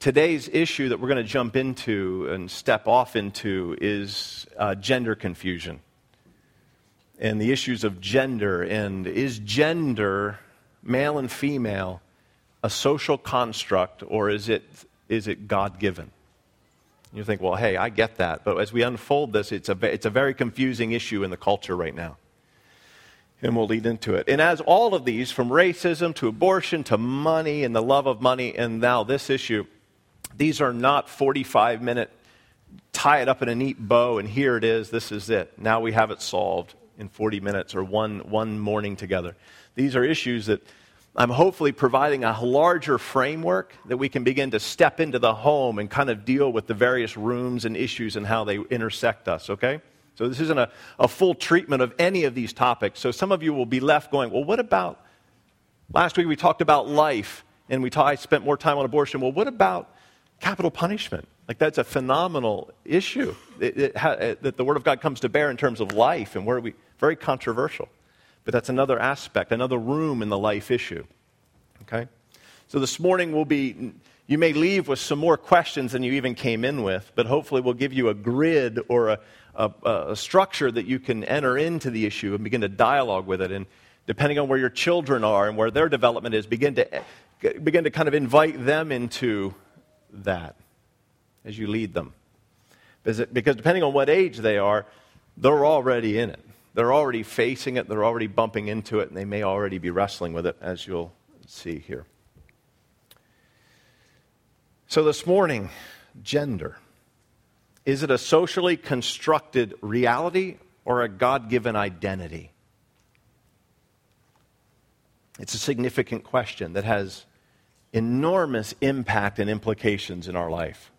Today's issue that we're going to jump into and step off into is gender confusion and the issues of gender. And is gender, male and female, a social construct, or is it God-given? You think, well, hey, I get that. But as we unfold this, it's a very confusing issue in the culture right now. And we'll lead into it. And as all of these, from racism to abortion to money and the love of money, and now this issue, these are not 45-minute, tie it up in a neat bow, and here it is, this is it. Now we have it solved in 40 minutes or one morning together. These are issues that I'm hopefully providing a larger framework that we can begin to step into the home and kind of deal with the various rooms and issues and how they intersect us, okay? So this isn't a full treatment of any of these topics. So some of you will be left going, well, what about, last week we talked about life, and I spent more time on abortion. Well, what about capital punishment? Like, that's a phenomenal issue that the Word of God comes to bear in terms of life, and very controversial. But that's another aspect, another room in the life issue. Okay? So this morning you may leave with some more questions than you even came in with, but hopefully we'll give you a grid or a structure that you can enter into the issue and begin to dialogue with it. And depending on where your children are and where their development is, begin to kind of invite them into that as you lead them. Because depending on what age they are, they're already in it. They're already facing it. They're already bumping into it, and they may already be wrestling with it, as you'll see here. So this morning, gender. Is it a socially constructed reality or a God-given identity? It's a significant question that has enormous impact and implications in our life.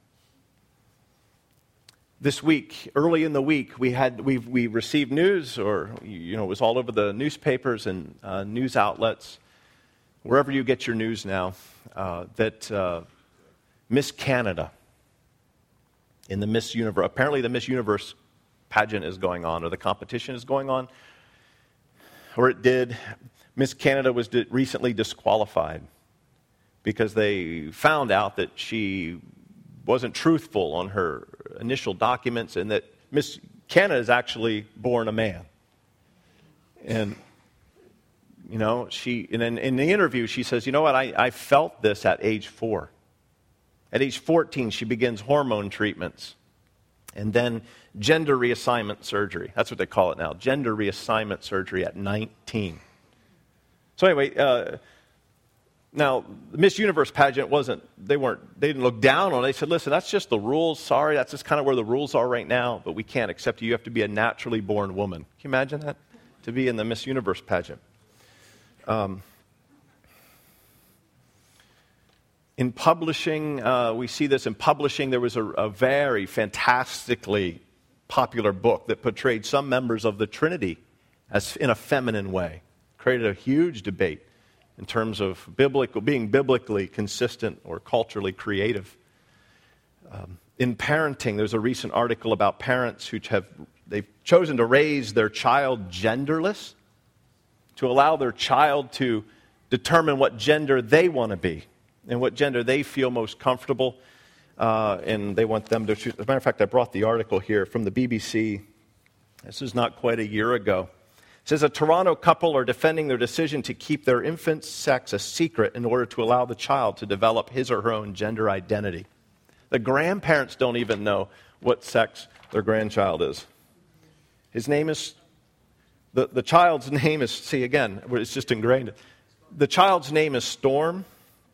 This week, early in the week, we received news, or it was all over the newspapers and news outlets, wherever you get your news now, that Miss Canada in the Miss Universe, apparently the Miss Universe pageant is going on, or the competition is going on, or it did. Miss Canada was recently disqualified because they found out that she wasn't truthful on her initial documents, and that Miss Canada is actually born a man. And in the interview, she says, you know what, I felt this at age 4. At age 14, she begins hormone treatments and then gender reassignment surgery. That's what they call it now, gender reassignment surgery at 19. So anyway, now the Miss Universe pageant they didn't look down on it. They said, listen, that's just the rules. Sorry, that's just kind of where the rules are right now, but we can't accept you. You have to be a naturally born woman. Can you imagine that? To be in the Miss Universe pageant. In publishing, we see this in publishing. There was a very fantastically popular book that portrayed some members of the Trinity as in a feminine way. Created a huge debate in terms of being biblically consistent or culturally creative. In parenting, there's a recent article about parents they've chosen to raise their child genderless, to allow their child to determine what gender they want to be and what gender they feel most comfortable, and they want them to choose. As a matter of fact, I brought the article here from the BBC. This is not quite a year ago. It says a Toronto couple are defending their decision to keep their infant's sex a secret in order to allow the child to develop his or her own gender identity. The grandparents don't even know what sex their grandchild is. His name is, the child's name is, see again, it's just ingrained. The child's name is Storm.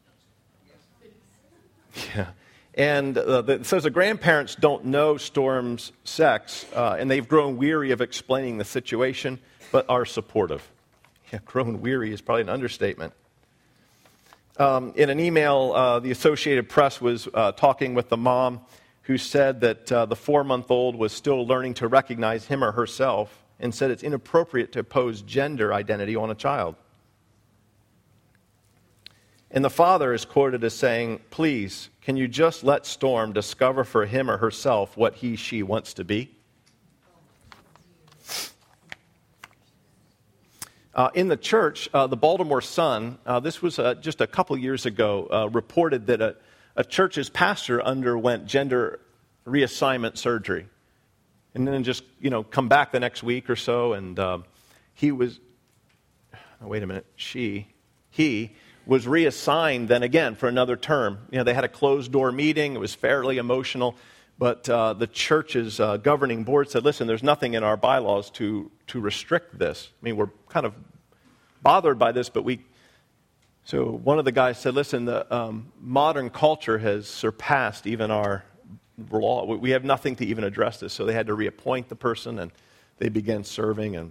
Yeah. And it says the grandparents don't know Storm's sex, and they've grown weary of explaining the situation, but are supportive. Yeah, grown weary is probably an understatement. In an email, the Associated Press was talking with the mom who said that the 4-month-old was still learning to recognize him or herself, and said it's inappropriate to impose gender identity on a child. And the father is quoted as saying, please, can you just let Storm discover for him or herself what she wants to be? In the church, the Baltimore Sun, this was just a couple years ago, reported that a church's pastor underwent gender reassignment surgery. And then just, come back the next week or so, and he was, he was reassigned then again for another term. They had a closed-door meeting. It was fairly emotional. But the church's governing board said, listen, there's nothing in our bylaws to restrict this. I mean, we're kind of bothered by this, but So one of the guys said, listen, the modern culture has surpassed even our law. We have nothing to even address this. So they had to reappoint the person, and they began serving. And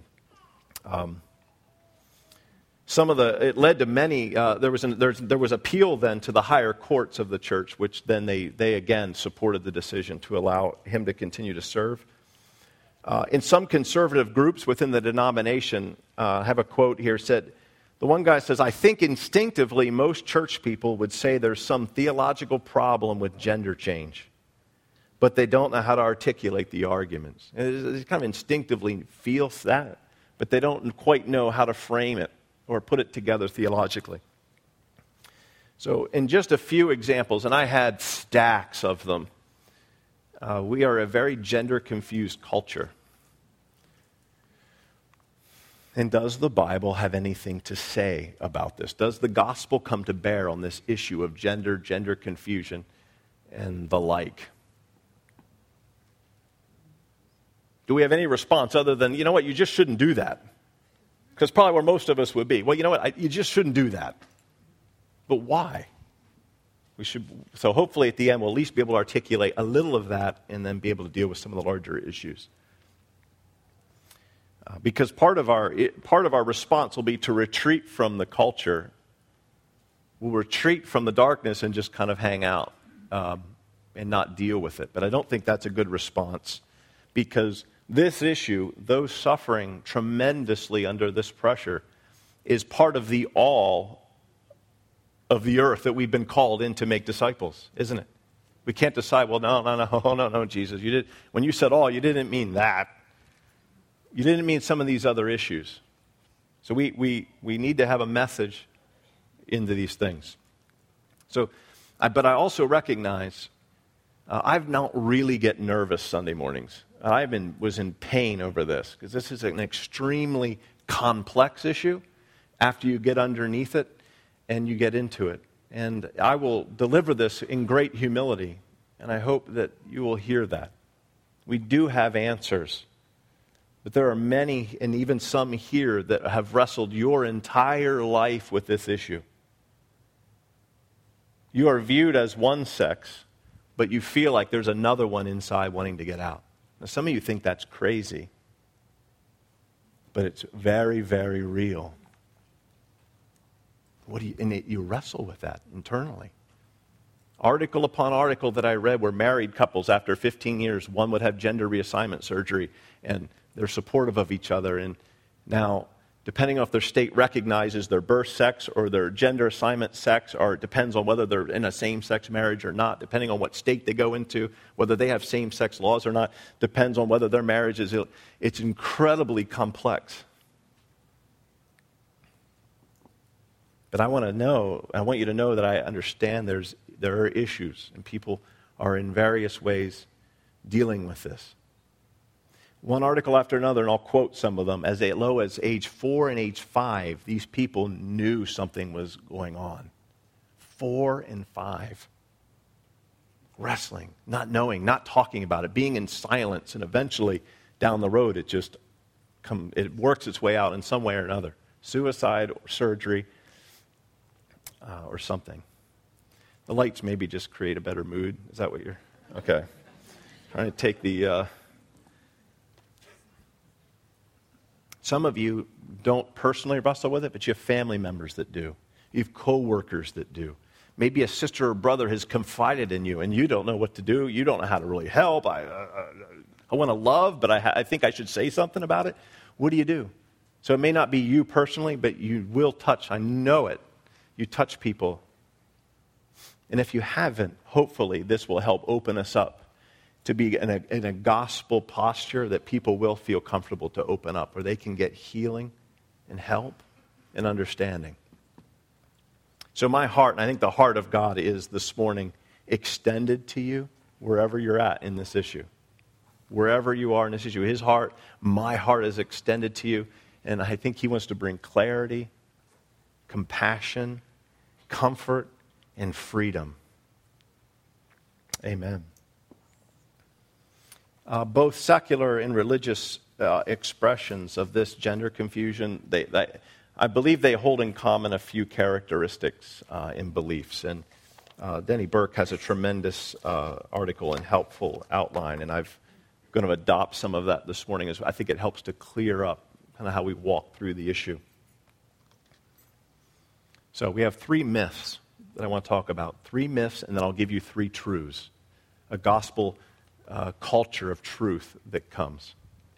it led to many, there was appeal then to the higher courts of the church, which then they again supported the decision to allow him to continue to serve. In some conservative groups within the denomination, I have a quote here, said, the one guy says, I think instinctively most church people would say there's some theological problem with gender change, but they don't know how to articulate the arguments. They kind of instinctively feel that, but they don't quite know how to frame it or put it together theologically. So in just a few examples, and I had stacks of them, we are a very gender-confused culture. And does the Bible have anything to say about this? Does the gospel come to bear on this issue of gender confusion, and the like? Do we have any response other than, you know what, you just shouldn't do that? Because probably where most of us would be. Well, you know what, you just shouldn't do that. But why? So hopefully at the end we'll at least be able to articulate a little of that and then be able to deal with some of the larger issues. Because part of our response will be to retreat from the culture. We'll retreat from the darkness and just kind of hang out and not deal with it. But I don't think that's a good response, because this issue, though suffering tremendously under this pressure, is part of the all of the earth that we've been called in to make disciples, isn't it? We can't decide, well, no, Jesus. When you said all, you didn't mean that. You didn't mean some of these other issues. So we need to have a message into these things. But I also recognize I've not really get nervous Sunday mornings. I was in pain over this, because this is an extremely complex issue after you get underneath it and you get into it. And I will deliver this in great humility, and I hope that you will hear that. We do have answers. But there are many, and even some here, that have wrestled your entire life with this issue. You are viewed as one sex, but you feel like there's another one inside wanting to get out. Now, some of you think that's crazy, but it's very, very real. You wrestle with that internally. Article upon article that I read were married couples after 15 years. One would have gender reassignment surgery, and they're supportive of each other. And now, depending on if their state recognizes their birth sex or their gender assignment sex, or it depends on whether they're in a same-sex marriage or not, depending on what state they go into, whether they have same-sex laws or not, depends on whether their marriage is... It's incredibly complex. But I want you to know that I understand there are issues, and people are in various ways dealing with this. One article after another, and I'll quote some of them, as low as age 4 and age 5, these people knew something was going on. 4 and 5. Wrestling, not knowing, not talking about it, being in silence, and eventually down the road it works its way out in some way or another. Suicide or surgery or something. The lights maybe just create a better mood. Is that what you're... Okay. Trying to take the... Some of you don't personally wrestle with it, but you have family members that do. You have co-workers that do. Maybe a sister or brother has confided in you, and you don't know what to do. You don't know how to really help. I want to love, but I think I should say something about it. What do? So it may not be you personally, but you will touch. I know it. You touch people. And if you haven't, hopefully this will help open us up to be in a gospel posture that people will feel comfortable to open up, where they can get healing and help and understanding. So my heart, and I think the heart of God is this morning, extended to you wherever you're at in this issue. Wherever you are in this issue, his heart, my heart is extended to you. And I think he wants to bring clarity, compassion, comfort, and freedom. Amen. Both secular and religious expressions of this gender confusion, I believe they hold in common a few characteristics and beliefs. And Denny Burke has a tremendous article and helpful outline, and I'm going to adopt some of that this morning. I think it helps to clear up kind of how we walk through the issue. So we have 3 myths that I want to talk about. 3 myths, and then I'll give you 3 truths. A gospel culture of truth that comes.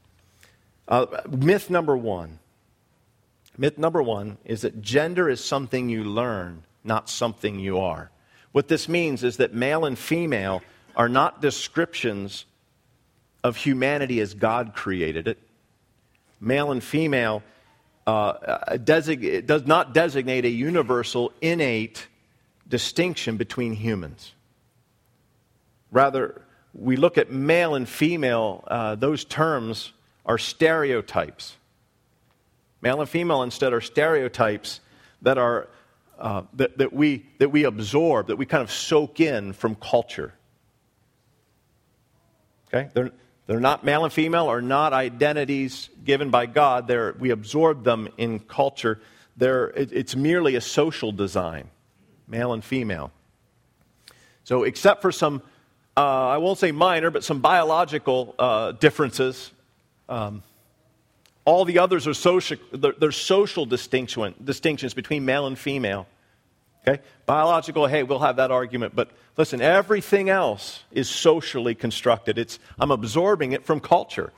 Myth number 1. Myth number 1 is that gender is something you learn, not something you are. What this means is that male and female are not descriptions of humanity as God created it. Male and female does not designate a universal, innate distinction between humans. Rather, we look at male and female, those terms are stereotypes. Male and female instead are stereotypes that are that we absorb, that we kind of soak in from culture. Okay? They're not male and female, are not identities given by God. We absorb them in culture. It's merely a social design, male and female. So except for some, I won't say minor, but some biological differences, all the others are social. They're social distinctions between male and female. Okay, biological. Hey, we'll have that argument. But listen, everything else is socially constructed. I'm absorbing it from culture.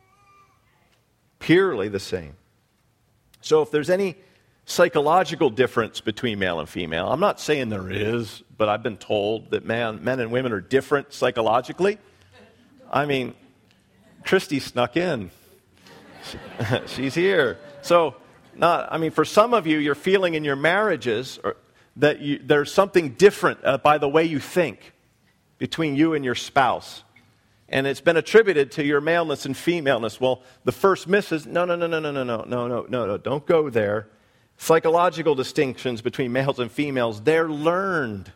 Purely the same. So if there's any psychological difference between male and female, I'm not saying there is, but I've been told that men and women are different psychologically. I mean, Christy snuck in. She's here. So, for some of you, you're feeling in your marriages that there's something different by the way you think between you and your spouse. And it's been attributed to your maleness and femaleness. Well, the first myth is, no, don't go there. Psychological distinctions between males and females, they're learned.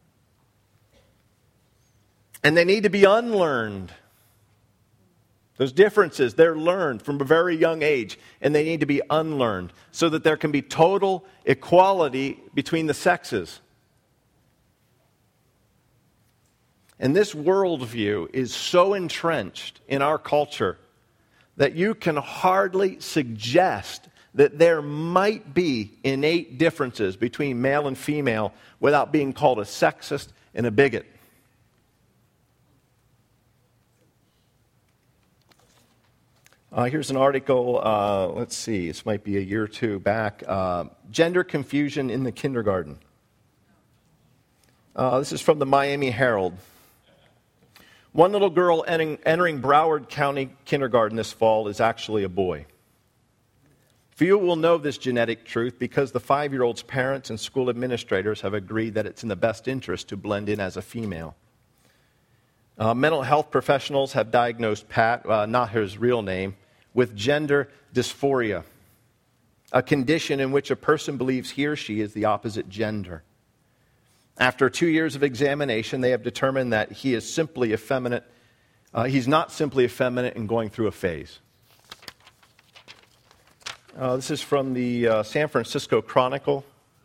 And they need to be unlearned. Those differences, they're learned from a very young age, and they need to be unlearned so that there can be total equality between the sexes. And this worldview is so entrenched in our culture that you can hardly suggest that there might be innate differences between male and female without being called a sexist and a bigot. Here's an article, let's see, this might be a year or 2 back. Gender confusion in the kindergarten. This is from the Miami Herald. One little girl entering Broward County Kindergarten this fall is actually a boy. Few will know this genetic truth because the 5-year-old's parents and school administrators have agreed that it's in the best interest to blend in as a female. Mental health professionals have diagnosed Pat, not his real name, with gender dysphoria, a condition in which a person believes he or she is the opposite gender. After 2 years of examination, they have determined that he is simply effeminate. He's not simply effeminate and going through a phase. This is from the San Francisco Chronicle.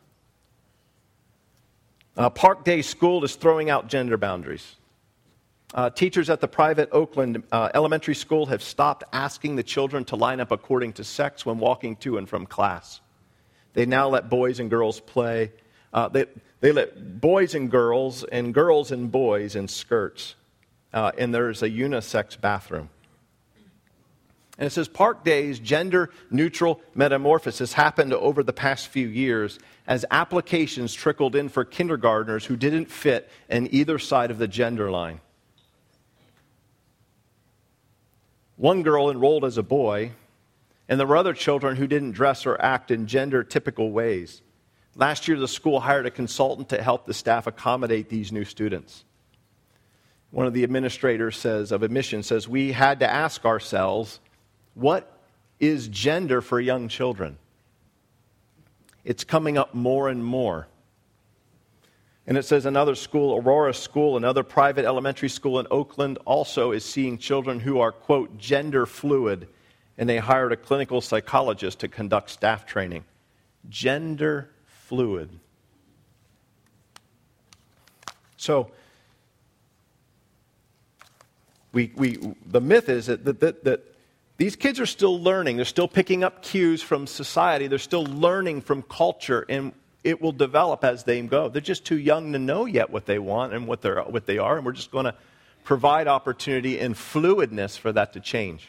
Park Day School is throwing out gender boundaries. Teachers at the private Oakland elementary school have stopped asking the children to line up according to sex when walking to and from class. They now let boys and girls play. They let boys and girls and boys in skirts. And there's a unisex bathroom. And it says Park Day's gender-neutral metamorphosis happened over the past few years as applications trickled in for kindergartners who didn't fit in either side of the gender line. One girl enrolled as a boy, and there were other children who didn't dress or act in gender-typical ways. Last year, the school hired a consultant to help the staff accommodate these new students. One of the administrators of admissions says, we had to ask ourselves, what is gender for young children? It's coming up more and more. And it says another school, Aurora School, another private elementary school in Oakland, also is seeing children who are, quote, gender fluid, and they hired a clinical psychologist to conduct staff training. Gender fluid. So, the myth is that these kids are still learning. They're still picking up cues from society. They're still learning from culture, and it will develop as they go. They're just too young to know yet what they want and what they are, and we're just going to provide opportunity and fluidness for that to change.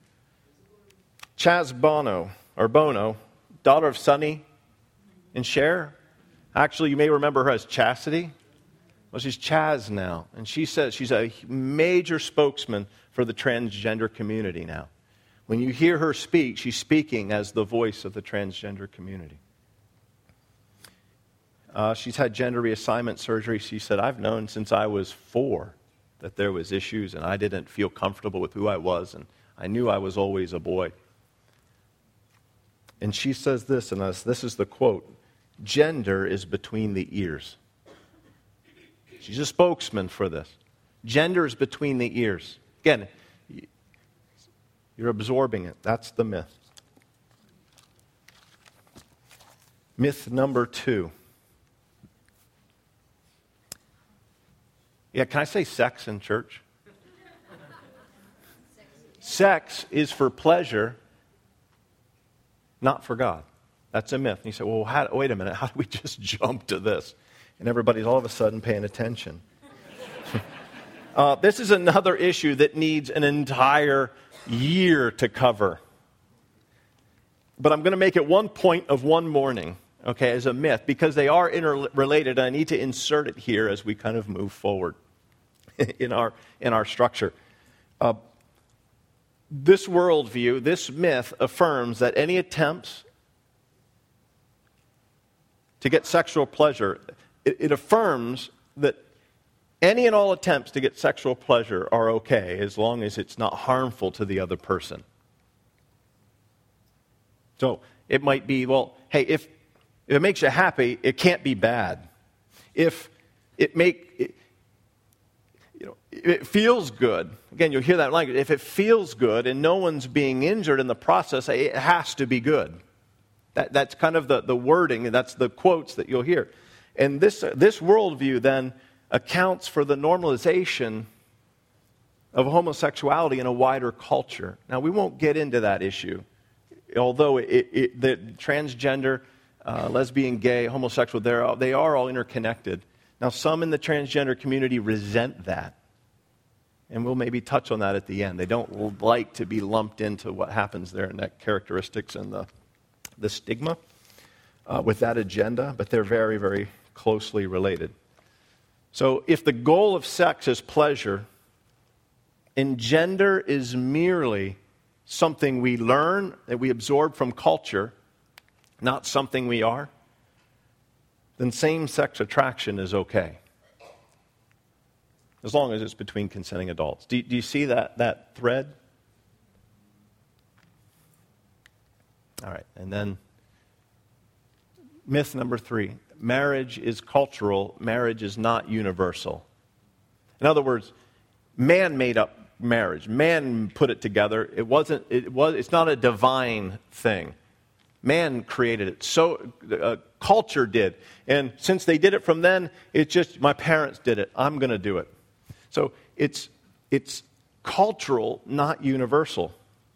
Chaz Bono, daughter of Sonny and Cher. Actually, you may remember her as Chastity. Well, she's Chaz now, and she says she's a major spokesman for the transgender community now. When you hear her speak, she's speaking as the voice of the transgender community. She's had gender reassignment surgery. She said, I've known since I was 4 that there was issues, and I didn't feel comfortable with who I was, and I knew I was always a boy. And she says this, and this is the quote, gender is between the ears. She's a spokesman for this. Gender is between the ears. Again, you're absorbing it. That's the myth. Myth number 2. Yeah, can I say sex in church? Sex is for pleasure, not for God. That's a myth. And you say, well, wait a minute, how do we just jump to this? And everybody's all of a sudden paying attention. This is another issue that needs an entire year to cover. But I'm going to make it one point of one morning, okay, as a myth, because they are interrelated, and I need to insert it here as we kind of move forward in our structure. This worldview, this myth, affirms that any attempts to get sexual pleasure, it affirms that any and all attempts to get sexual pleasure are okay as long as it's not harmful to the other person. So it might be, well, hey, if it makes you happy, it can't be bad. If it feels good, again, you'll hear that language, if it feels good and no one's being injured in the process, it has to be good. That's kind of the wording, and that's the quotes that you'll hear. And this worldview then accounts for the normalization of homosexuality in a wider culture. Now, we won't get into that issue, although the transgender, lesbian, gay, homosexual, they are all interconnected. Now, some in the transgender community resent that, and we'll maybe touch on that at the end. They don't like to be lumped into what happens there in that characteristics and the stigma with that agenda, but they're very, very closely related. So if the goal of sex is pleasure, and gender is merely something we learn, that we absorb from culture, not something we are, then same-sex attraction is okay. As long as it's between consenting adults. Do you see that thread? All right, and then myth number 3. Marriage is cultural, marriage is not universal. In other words, man made up marriage. Man put it together. It's not a divine thing. Man created it. So culture did. And since they did it from then, it's just my parents did it. I'm going to do it. So it's cultural, not universal.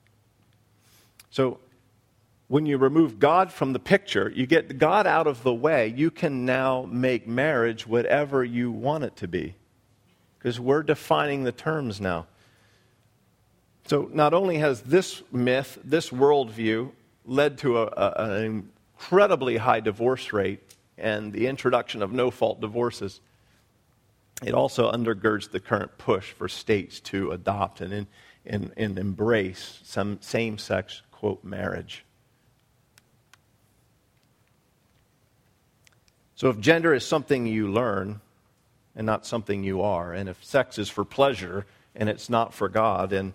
So when you remove God from the picture, you get God out of the way, you can now make marriage whatever you want it to be. Because we're defining the terms now. So not only has this myth, this worldview, led to an incredibly high divorce rate and the introduction of no-fault divorces, it also undergirds the current push for states to adopt and embrace some same-sex, quote, marriage. So if gender is something you learn and not something you are, and if sex is for pleasure and it's not for God, and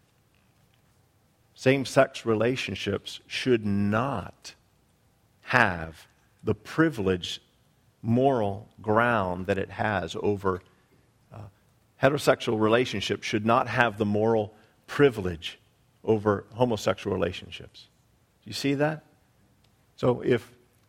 same-sex relationships should not have the privileged moral ground that it has over heterosexual relationships should not have the moral privilege over homosexual relationships. Do you see that? So if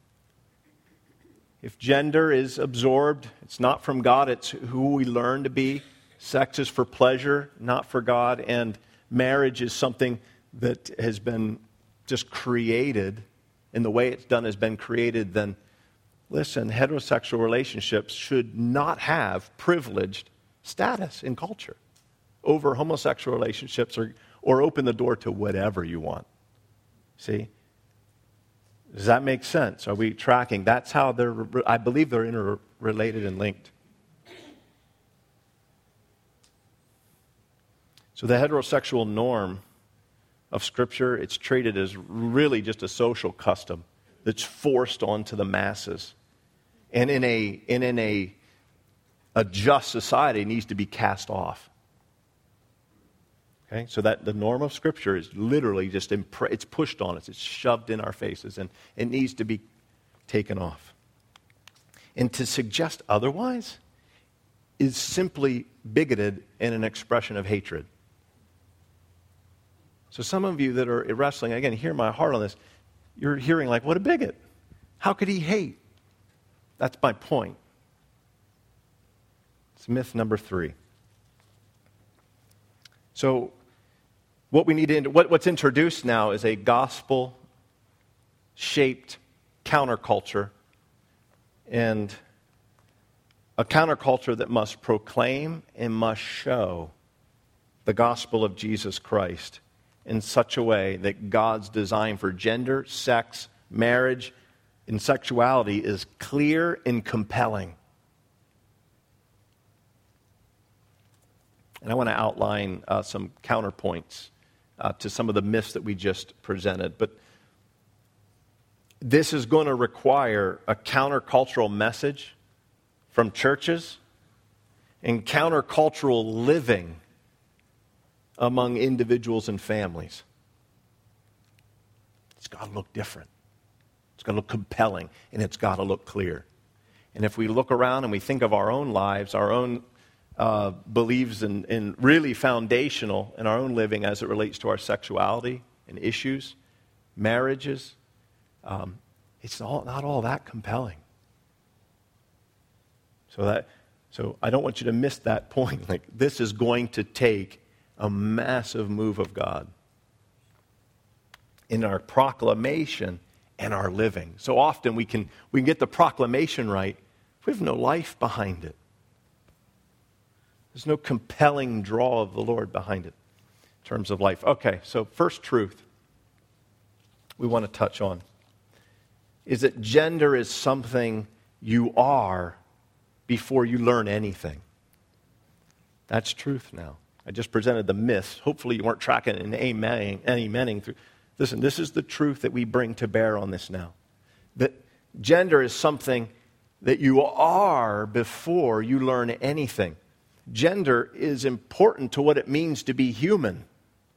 gender is absorbed, it's not from God, it's who we learn to be. Sex is for pleasure, not for God, and marriage is something that has been just created, and the way it's done has been created, then listen, heterosexual relationships should not have privileged status in culture over homosexual relationships or open the door to whatever you want. See? Does that make sense? Are we tracking? That's how I believe they're interrelated and linked. So the heterosexual norm of Scripture, it's treated as really just a social custom that's forced onto the masses. And in a just society, it needs to be cast off. Okay? So that the norm of Scripture is literally just, it's pushed on us. It's shoved in our faces, and it needs to be taken off. And to suggest otherwise is simply bigoted and an expression of hatred. So some of you that are wrestling, again, hear my heart on this. You're hearing like, what a bigot. How could he hate? That's my point. It's myth number 3. So what we need to, what's introduced now is a gospel-shaped counterculture, and a counterculture that must proclaim and must show the gospel of Jesus Christ in such a way that God's design for gender, sex, marriage, and sexuality is clear and compelling. And I want to outline some counterpoints to some of the myths that we just presented. But this is going to require a countercultural message from churches and countercultural living among individuals and families. It's got to look different. It's got to look compelling, and it's got to look clear. And if we look around and we think of our own lives, our own beliefs and really foundational in our own living as it relates to our sexuality and issues, marriages, it's not all that compelling. So I don't want you to miss that point. Like, this is going to take a massive move of God in our proclamation and our living. So often we can get the proclamation right, we have no life behind it. There's no compelling draw of the Lord behind it in terms of life. Okay, so first truth we want to touch on is that gender is something you are before you learn anything. That's truth now. I just presented the myths. Hopefully you weren't tracking and amening through. Listen, this is the truth that we bring to bear on this now. That gender is something that you are before you learn anything. Gender is important to what it means to be human.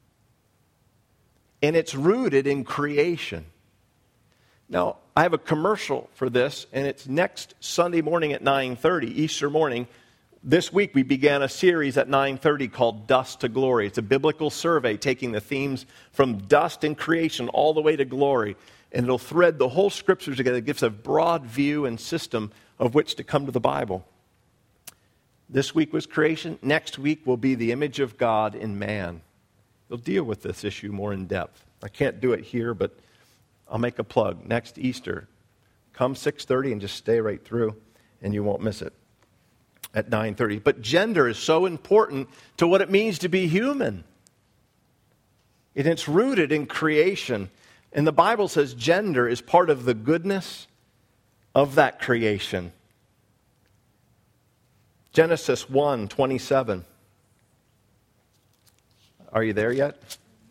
And it's rooted in creation. Now, I have a commercial for this, and it's next Sunday morning at 9:30, Easter morning. This week we began a series at 9:30 called Dust to Glory. It's a biblical survey taking the themes from dust and creation all the way to glory. And it'll thread the whole Scriptures together. It gives a broad view and system of which to come to the Bible. This week was creation. Next week will be the image of God in man. We'll deal with this issue more in depth. I can't do it here, but I'll make a plug. Next Easter, come 6:30 and just stay right through, and you won't miss it at 9:30. But gender is so important to what it means to be human. And it's rooted in creation. And the Bible says gender is part of the goodness of that creation. Genesis 1:27. Are you there yet?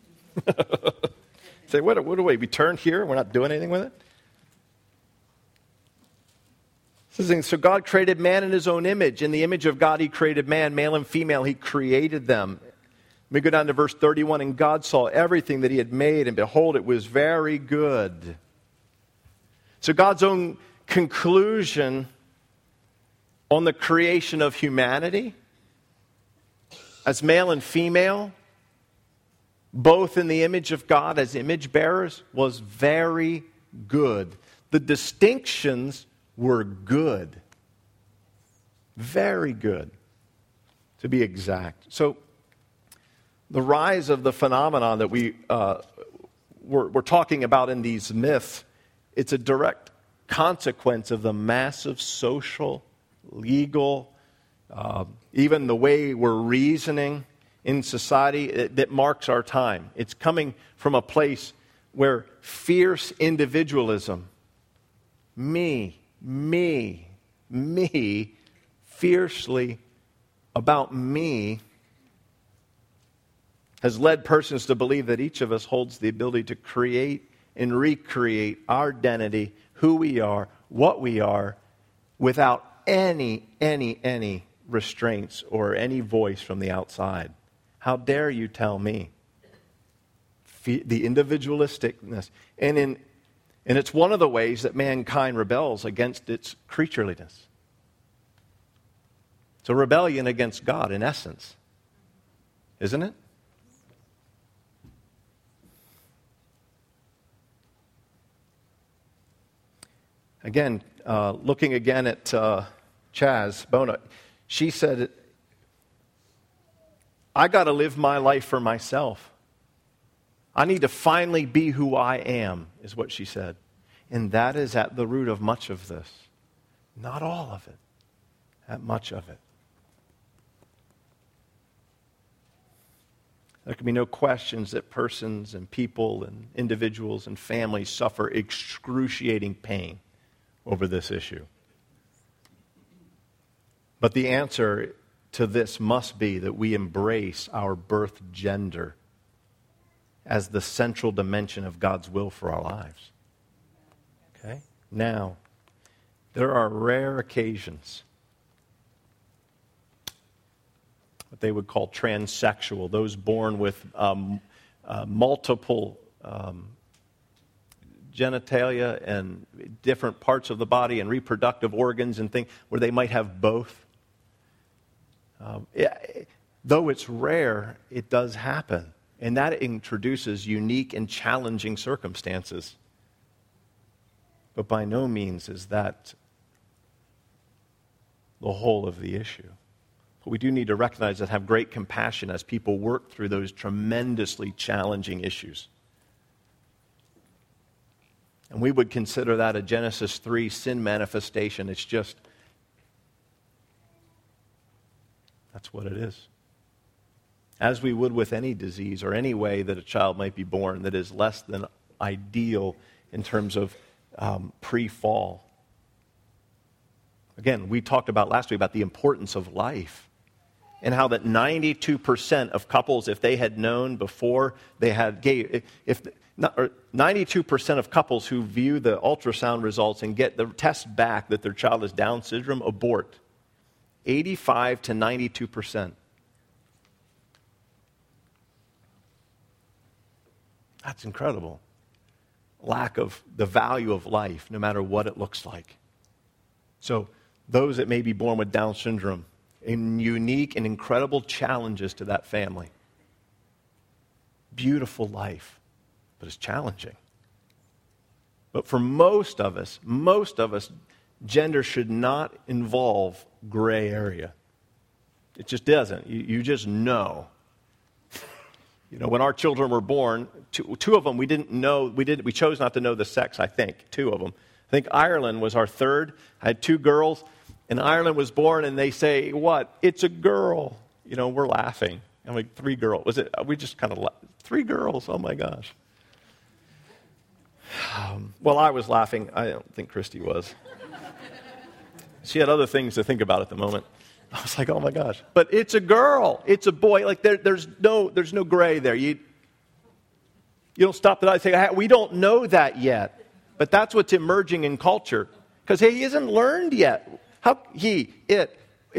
Say, what do we turn here? We're not doing anything with it? So God created man in his own image. In the image of God, he created man, male and female. He created them. Let me go down to verse 31. And God saw everything that he had made, and behold, it was very good. So God's own conclusion on the creation of humanity as male and female, both in the image of God as image bearers, was very good. The distinctions were good. Very good, to be exact. So, the rise of the phenomenon that we're talking about in these myths, it's a direct consequence of the massive social, legal, even the way we're reasoning in society that marks our time. It's coming from a place where fierce individualism, me, fiercely about me, has led persons to believe that each of us holds the ability to create and recreate our identity, who we are, what we are, without any restraints or any voice from the outside. How dare you tell me? The individualisticness. And it's one of the ways that mankind rebels against its creatureliness. It's a rebellion against God, in essence. Isn't it? Again, looking again at Chaz Bona, she said, I got to live my life for myself. I need to finally be who I am, is what she said. And that is at the root of much of this. Not all of it, at much of it. There can be no questions that persons and people and individuals and families suffer excruciating pain over this issue. But the answer to this must be that we embrace our birth gender as the central dimension of God's will for our lives. Okay? Now, there are rare occasions, what they would call transsexual, those born with multiple genitalia and different parts of the body and reproductive organs and things where they might have both. Though it's rare, it does happen. And that introduces unique and challenging circumstances. But by no means is that the whole of the issue. But we do need to recognize and have great compassion as people work through those tremendously challenging issues. And we would consider that a Genesis 3 sin manifestation. It's just, that's what it is. As we would with any disease or any way that a child might be born that is less than ideal in terms of pre-fall. Again, we talked about last week about the importance of life and how that 92% of couples, if they had known before they had gay, 92% of couples who view the ultrasound results and get the test back that their child has Down syndrome abort. 85 to 92%. That's incredible. Lack of the value of life, no matter what it looks like. So, those that may be born with Down syndrome, in unique and incredible challenges to that family. Beautiful life, but it's challenging. But for most of us, gender should not involve gray area. It just doesn't. You just know. You know, when our children were born, two of them we didn't know. We chose not to know the sex. I think 2 of them. I think Ireland was our third. I had 2 girls, and Ireland was born, and they say, "What? It's a girl." You know, we're laughing. I'm like, 3 girls. Was it? We just kind of 3 girls. Oh my gosh. Well, I was laughing. I don't think Christy was. She had other things to think about at the moment. I was like, oh my gosh. But it's a girl. It's a boy. Like there's no gray there. You don't stop that. I say, we don't know that yet. But that's what's emerging in culture. Because he isn't learned yet. How it.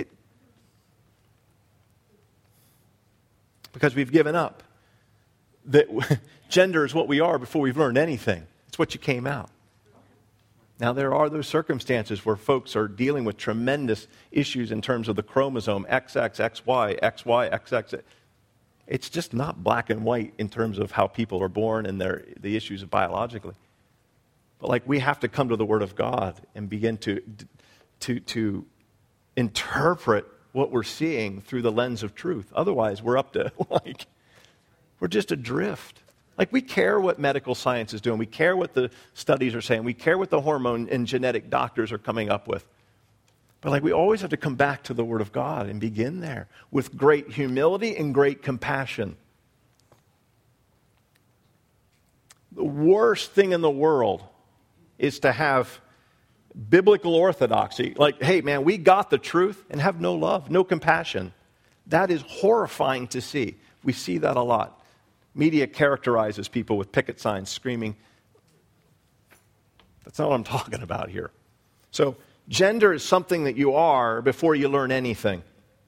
Because we've given up. That gender is what we are before we've learned anything. It's what you came out. Now, there are those circumstances where folks are dealing with tremendous issues in terms of the chromosome, XX, XY, XY, XX. It's just not black and white in terms of how people are born and the issues of biologically. But like we have to come to the Word of God and begin to interpret what we're seeing through the lens of truth. Otherwise, we're up to, we're just adrift. Like we care what medical science is doing. We care what the studies are saying. We care what the hormone and genetic doctors are coming up with. But we always have to come back to the Word of God and begin there with great humility and great compassion. The worst thing in the world is to have biblical orthodoxy. Like, hey, man, we got the truth and have no love, no compassion. That is horrifying to see. We see that a lot. Media characterizes people with picket signs screaming. That's not what I'm talking about here. So, gender is something that you are before you learn anything.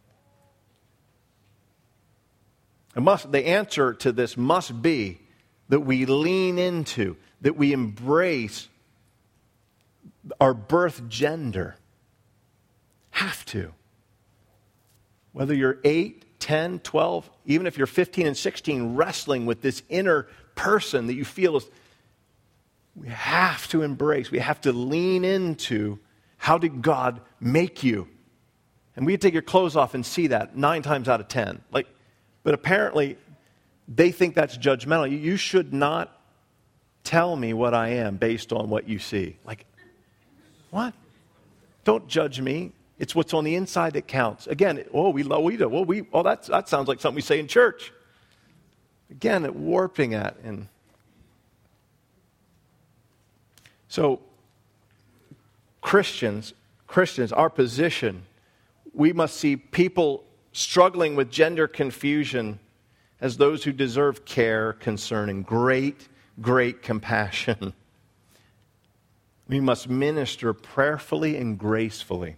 The answer to this must be that we lean into, that we embrace our birth gender. Have to. Whether you're 8, 10, 12, even if you're 15 and 16, wrestling with this inner person that you feel is, we have to embrace, we have to lean into how did God make you? And we take your clothes off and see that 9 times out of 10. But apparently, they think that's judgmental. You should not tell me what I am based on what you see. What? Don't judge me. It's what's on the inside that counts. Again, that sounds like something we say in church. Again, warping at. And so, Christians, our position, we must see people struggling with gender confusion as those who deserve care, concern, and great, great compassion. We must minister prayerfully and gracefully.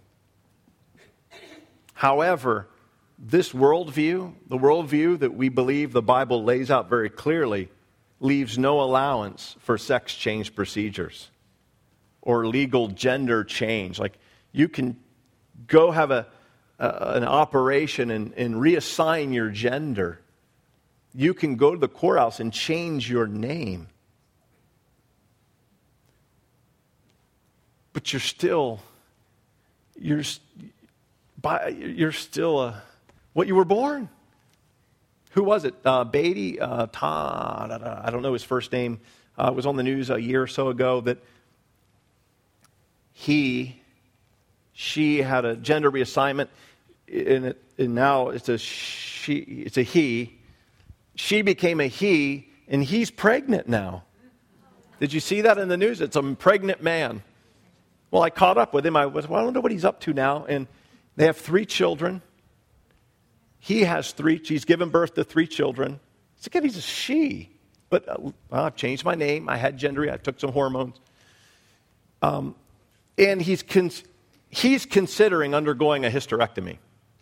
However, this worldview, the worldview that we believe the Bible lays out very clearly, leaves no allowance for sex change procedures or legal gender change. You can go have an operation and reassign your gender. You can go to the courthouse and change your name. But you're still what you were born. Who was it? Beatty, I don't know his first name. It was on the news a year or so ago that she had a gender reassignment, and now it's a he. She became a he, and he's pregnant now. Did you see that in the news? It's a pregnant man. Well, I caught up with him. I don't know what he's up to now. And they have 3 children. He has 3. She's given birth to 3 children. It's again, he's a she. But I've changed my name. I had gender. I took some hormones. And he's considering undergoing a hysterectomy.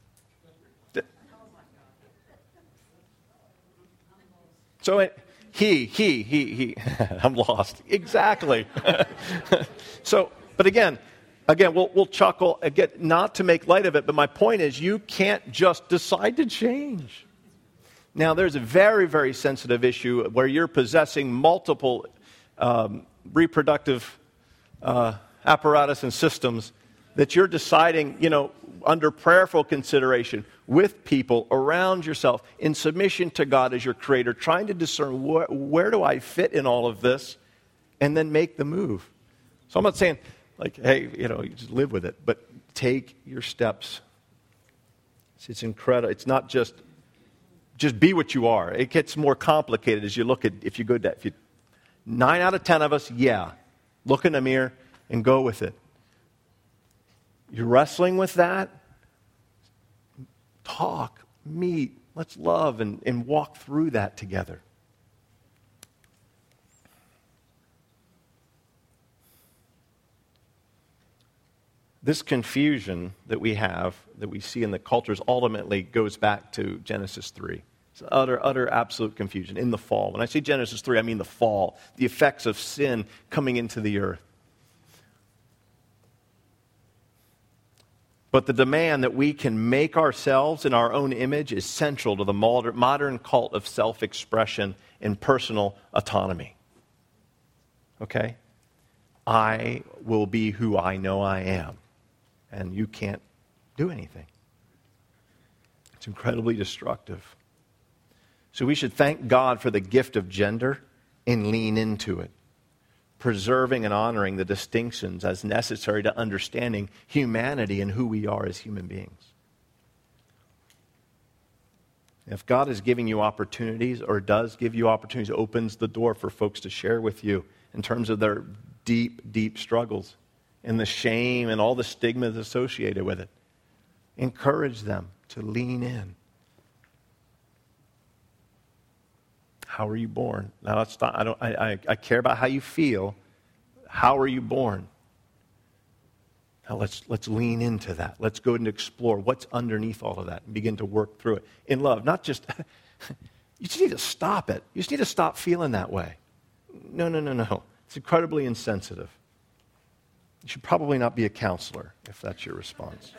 So he. I'm lost. Exactly. But again, we'll chuckle again, not to make light of it, but my point is you can't just decide to change. Now, there's a very, very sensitive issue where you're possessing multiple reproductive apparatus and systems that you're deciding, under prayerful consideration with people around yourself in submission to God as your creator, trying to discern where do I fit in all of this and then make the move. So I'm not saying, hey, you just live with it, but take your steps. It's incredible. It's not just be what you are. It gets more complicated as you look at, 9 out of 10 of us, look in the mirror and go with it. You're wrestling with that? Talk, meet, let's love and walk through that together. This confusion that we have, that we see in the cultures, ultimately goes back to Genesis 3. It's utter, absolute confusion in the fall. When I say Genesis 3, I mean the fall, the effects of sin coming into the earth. But the demand that we can make ourselves in our own image is central to the modern cult of self-expression and personal autonomy. Okay? I will be who I know I am, and you can't do anything. It's incredibly destructive. So we should thank God for the gift of gender and lean into it, preserving and honoring the distinctions as necessary to understanding humanity and who we are as human beings. If God is giving you opportunities, or does give you opportunities, opens the door for folks to share with you in terms of their deep, deep struggles and the shame and all the stigmas associated with it. Encourage them to lean in. How are you born? Now, let's not, I care about how you feel. How are you born? Now, let's lean into that. Let's go and explore what's underneath all of that and begin to work through it in love. Not just, you just need to stop it. You just need to stop feeling that way. No. It's incredibly insensitive. You should probably not be a counselor if that's your response.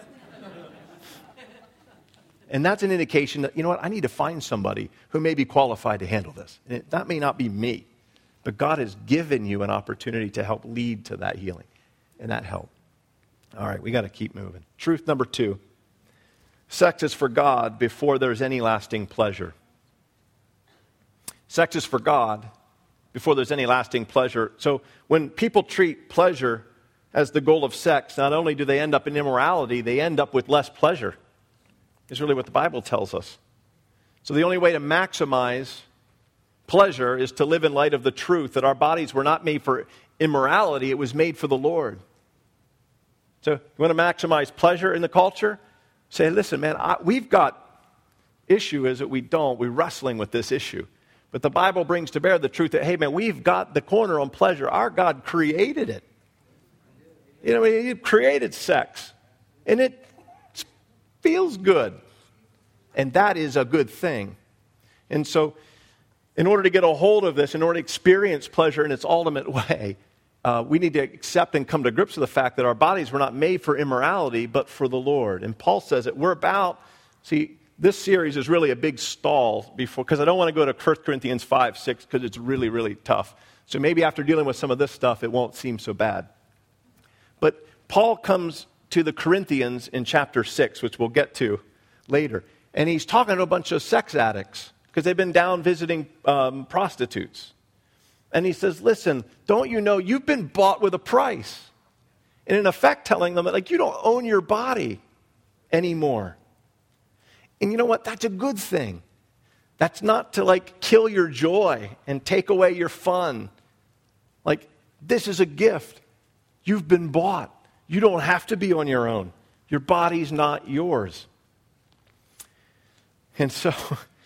And that's an indication that, you know what, I need to find somebody who may be qualified to handle this. And that may not be me, but God has given you an opportunity to help lead to that healing and that help. All right, we got to keep moving. Truth number 2, sex is for God before there's any lasting pleasure. Sex is for God before there's any lasting pleasure. So when people treat pleasure as the goal of sex, not only do they end up in immorality, they end up with less pleasure. Is really what the Bible tells us. So the only way to maximize pleasure is to live in light of the truth that our bodies were not made for immorality, it was made for the Lord. So you want to maximize pleasure in the culture? Say, listen, man, we've got issue is that we're wrestling with this issue. But the Bible brings to bear the truth that, hey, man, we've got the corner on pleasure. Our God created it. You know, He created sex. And it feels good. And that is a good thing. And so, in order to get a hold of this, in order to experience pleasure in its ultimate way, we need to accept and come to grips with the fact that our bodies were not made for immorality, but for the Lord. And Paul says that this series is really a big stall because I don't want to go to 1 Corinthians 5, 6, because it's really, really tough. So maybe after dealing with some of this stuff, it won't seem so bad. But Paul comes to the Corinthians in chapter 6, which we'll get to later. And he's talking to a bunch of sex addicts because they've been down visiting prostitutes. And he says, listen, don't you know you've been bought with a price? And in effect telling them that, like, you don't own your body anymore. And you know what? That's a good thing. That's not to, like, kill your joy and take away your fun. Like, this is a gift. You've been bought. You don't have to be on your own. Your body's not yours. And so,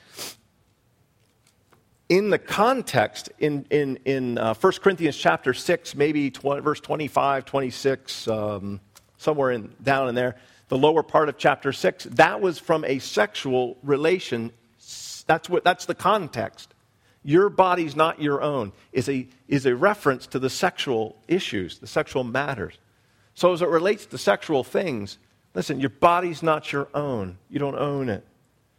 in the context, in 1 Corinthians chapter 6, maybe verse 25, 26, somewhere down in there, the lower part of chapter 6, that was from a sexual relation. That's the context. Your body's not your own is a reference to the sexual issues, the sexual matters. So as it relates to sexual things, listen, your body's not your own. You don't own it.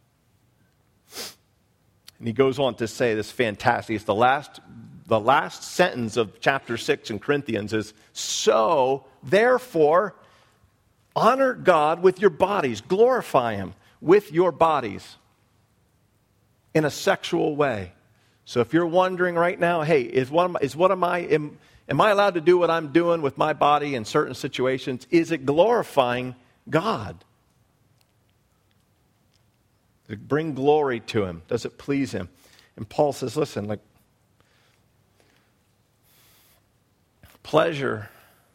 And he goes on to say this fantastic. It's the last sentence of chapter 6 in Corinthians is, so, therefore, honor God with your bodies. Glorify Him with your bodies in a sexual way. So if you're wondering right now, hey, am I allowed to do what I'm doing with my body in certain situations? Is it glorifying God? Does it bring glory to Him? Does it please Him? And Paul says, listen, like, pleasure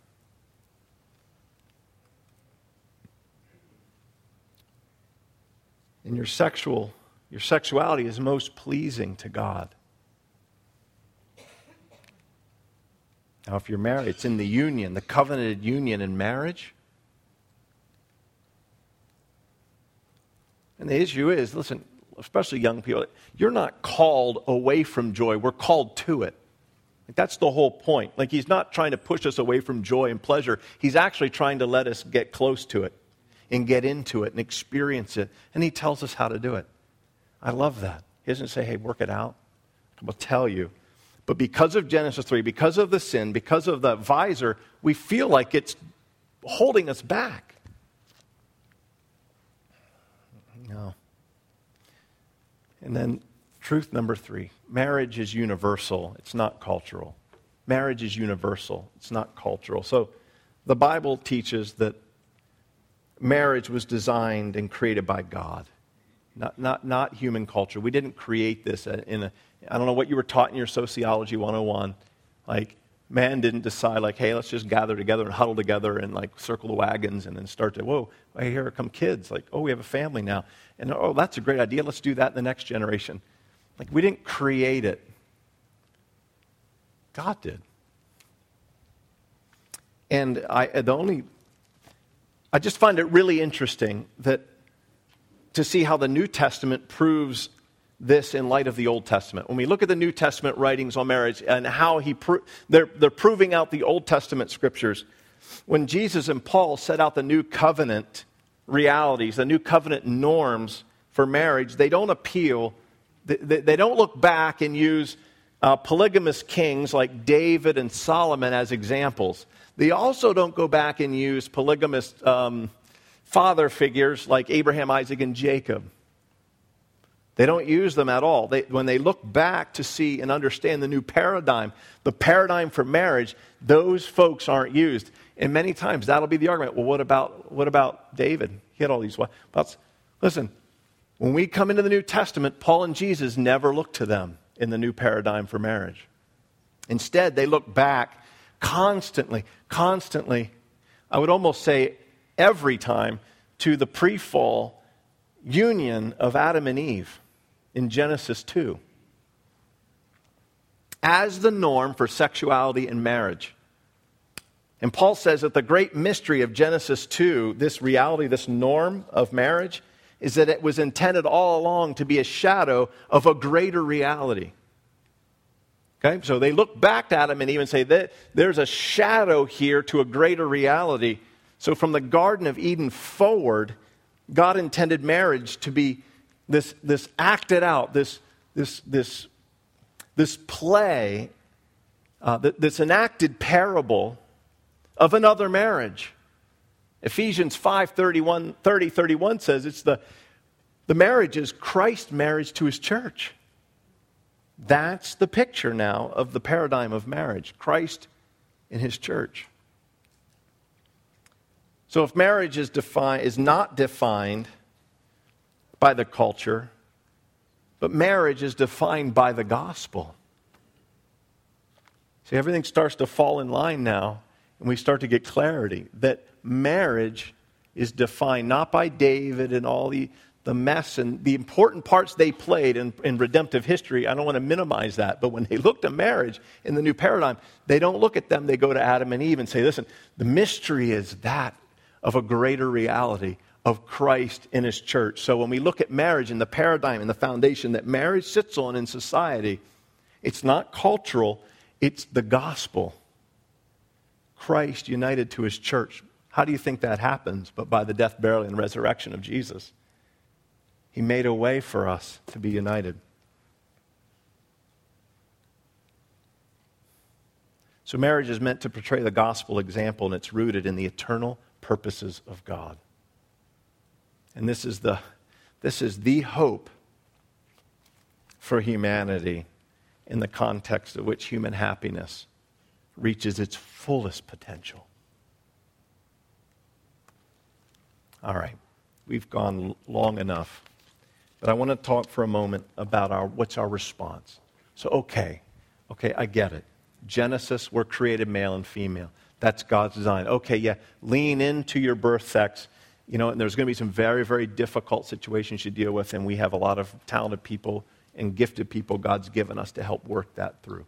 in your sexuality is most pleasing to God. Now, if you're married, it's in the union, the covenanted union in marriage, And the issue is, listen, especially young people, you're not called away from joy. We're called to it. Like, that's the whole point. Like, he's not trying to push us away from joy and pleasure. He's actually trying to let us get close to it and get into it and experience it. And he tells us how to do it. I love that. He doesn't say, hey, work it out. I'm going to tell you. But because of Genesis 3, because of the sin, because of the visor, we feel like it's holding us back. No. And then truth number 3, marriage is universal. It's not cultural. Marriage is universal. It's not cultural. So the Bible teaches that marriage was designed and created by God, not human culture. We didn't create this I don't know what you were taught in your Sociology 101. Like, man didn't decide, like, hey, let's just gather together and huddle together and, like, circle the wagons and then start to, whoa, hey, here come kids. Like, oh, we have a family now. And, oh, that's a great idea. Let's do that in the next generation. Like, we didn't create it. God did. And I just find it really interesting to see how the New Testament proves this in light of the Old Testament. When we look at the New Testament writings on marriage and how they're proving out the Old Testament scriptures, when Jesus and Paul set out the new covenant realities, the new covenant norms for marriage, they don't appeal, they don't look back and use polygamous kings like David and Solomon as examples. They also don't go back and use polygamous father figures like Abraham, Isaac, and Jacob. They don't use them at all. When they look back to see and understand the new paradigm, the paradigm for marriage, those folks aren't used. And many times that'll be the argument. Well, what about David? He had all these wives. Listen, when we come into the New Testament, Paul and Jesus never look to them in the new paradigm for marriage. Instead, they look back constantly, I would almost say every time, to the pre-fall union of Adam and Eve in Genesis 2 as the norm for sexuality and marriage. And Paul says that the great mystery of Genesis 2, this reality, this norm of marriage, is that it was intended all along to be a shadow of a greater reality. Okay, so they look back to Adam and Eve and say that there's a shadow here to a greater reality. So from the Garden of Eden forward, God intended marriage to be this acted out, this play, this enacted parable of another marriage. Ephesians 5:31 says it's the marriage is Christ's marriage to his church. That's the picture now of the paradigm of marriage, Christ in his church. So if marriage is not defined by the culture, but marriage is defined by the gospel. See, everything starts to fall in line now, and we start to get clarity that marriage is defined not by David and all the mess and the important parts they played in redemptive history. I don't want to minimize that, but when they look at marriage in the new paradigm, they don't look at them, they go to Adam and Eve and say, listen, the mystery is that of a greater reality of Christ in his church. So when we look at marriage and the paradigm and the foundation that marriage sits on in society, it's not cultural, it's the gospel. Christ united to his church. How do you think that happens? But by the death, burial, and resurrection of Jesus. He made a way for us to be united. So marriage is meant to portray the gospel example, and it's rooted in the eternal purposes of God. And this is the hope for humanity in the context of which human happiness reaches its fullest potential. All right, we've gone long enough, but I want to talk for a moment about what's our response. So, okay, I get it. Genesis, we're created male and female. That's God's design. Okay, yeah, lean into your birth sex. You know, and there's going to be some very, very difficult situations you deal with, and we have a lot of talented people and gifted people God's given us to help work that through.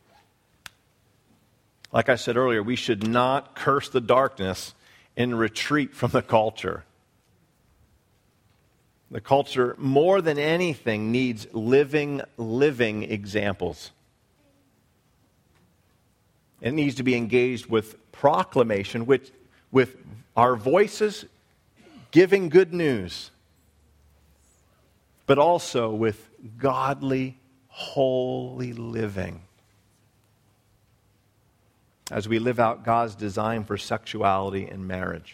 Like I said earlier, we should not curse the darkness and retreat from the culture. The culture, more than anything, needs living examples. It needs to be engaged with proclamation, with our voices giving good news, but also with godly, holy living as we live out God's design for sexuality and marriage.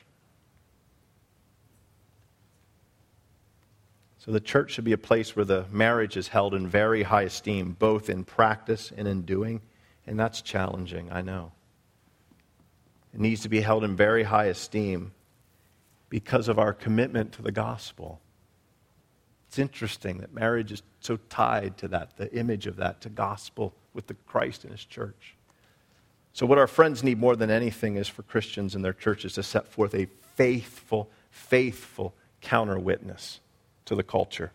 So the church should be a place where the marriage is held in very high esteem, both in practice and in doing. And that's challenging, I know. It needs to be held in very high esteem because of our commitment to the gospel. It's interesting that marriage is so tied to that, the image of that, to gospel with the Christ and His church. So what our friends need more than anything is for Christians in their churches to set forth a faithful counter-witness to the culture.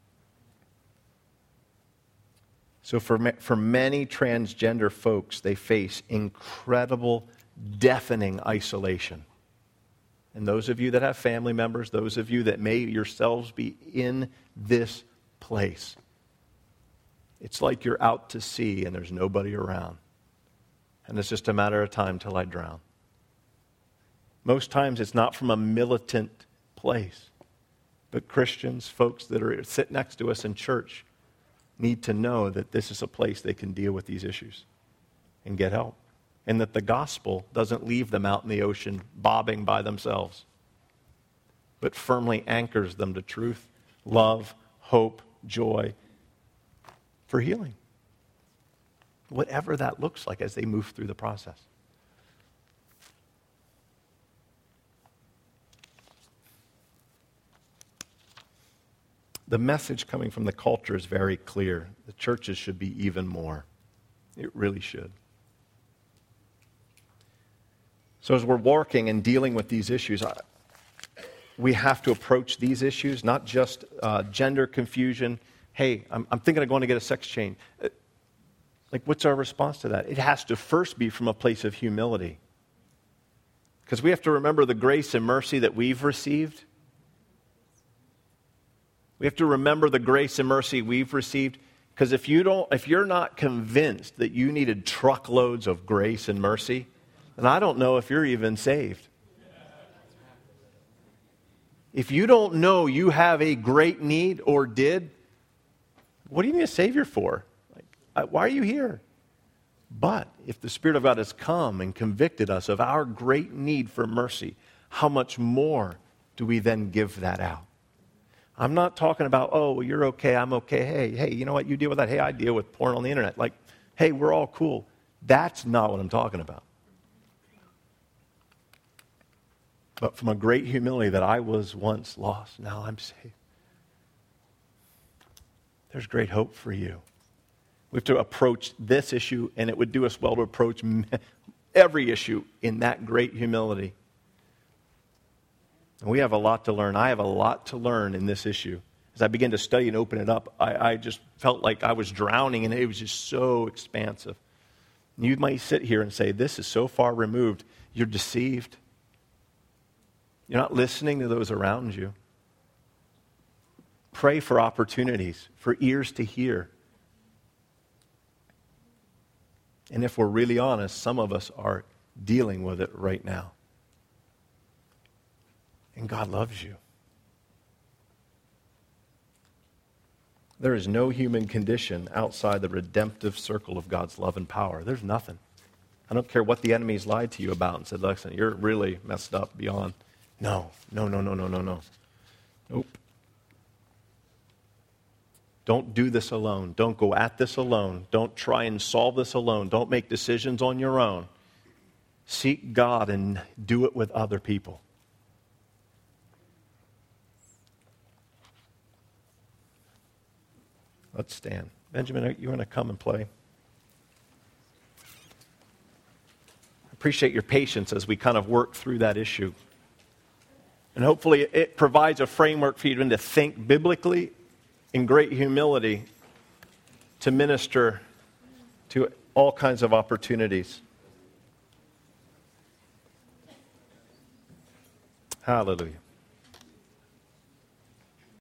So for many transgender folks, they face incredible, deafening isolation. And those of you that have family members, those of you that may yourselves be in this place, it's like you're out to sea and there's nobody around. And it's just a matter of time till I drown. Most times it's not from a militant place, but Christians, folks that sit next to us in church, need to know that this is a place they can deal with these issues and get help. And that the gospel doesn't leave them out in the ocean bobbing by themselves, but firmly anchors them to truth, love, hope, joy, for healing. Whatever that looks like as they move through the process. The message coming from the culture is very clear. The churches should be even more. It really should. So as we're working and dealing with these issues, we have to approach these issues, not just gender confusion. Hey, I'm thinking of going to get a sex change. Like, what's our response to that? It has to first be from a place of humility. Because we have to remember the grace and mercy that we've received. We have to remember the grace and mercy we've received, because if you're not convinced that you needed truckloads of grace and mercy, then I don't know if you're even saved. If you don't know you have a great need or did, what do you need a Savior for? Why are you here? But if the Spirit of God has come and convicted us of our great need for mercy, how much more do we then give that out? I'm not talking about, oh, well, you're okay, I'm okay. Hey, you know what? You deal with that. Hey, I deal with porn on the internet. Like, hey, we're all cool. That's not what I'm talking about. But from a great humility that I was once lost, now I'm saved. There's great hope for you. We have to approach this issue, and it would do us well to approach every issue in that great humility. And we have a lot to learn. I have a lot to learn in this issue. As I began to study and open it up, I just felt like I was drowning, and it was just so expansive. And you might sit here and say, this is so far removed. You're deceived. You're not listening to those around you. Pray for opportunities, for ears to hear. And if we're really honest, some of us are dealing with it right now. And God loves you. There is no human condition outside the redemptive circle of God's love and power. There's nothing. I don't care what the enemy's lied to you about and said, listen, you're really messed up beyond. No. Nope. Don't do this alone. Don't go at this alone. Don't try and solve this alone. Don't make decisions on your own. Seek God and do it with other people. Let's stand. Benjamin, you want to come and play? I appreciate your patience as we kind of work through that issue. And hopefully it provides a framework for you to think biblically in great humility to minister to all kinds of opportunities. Hallelujah.